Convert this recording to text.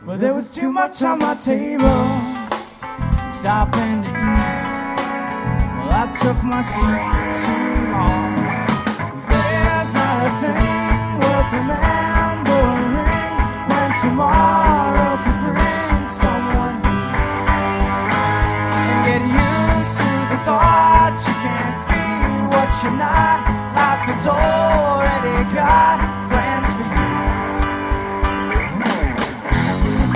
but there was too much on my table. Stopping to eat, well, I took my seat for too long. There's not a thing worth remembering when tomorrow could bring someone. And get used to the thought you can't be what you're not. Life is already got